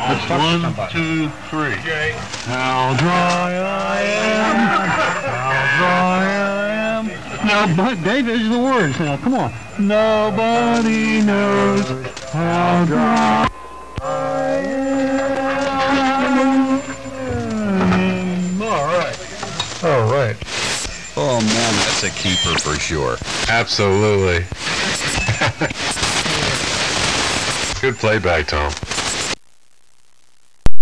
Let's start with 1, somebody. 2, 3. How dry I am. How dry I am. Now, but Dave, these are the words. Now, come on. Nobody knows how dry I am. All right. All right. Oh man, that's a keeper for sure. Absolutely. Good playback, Tom.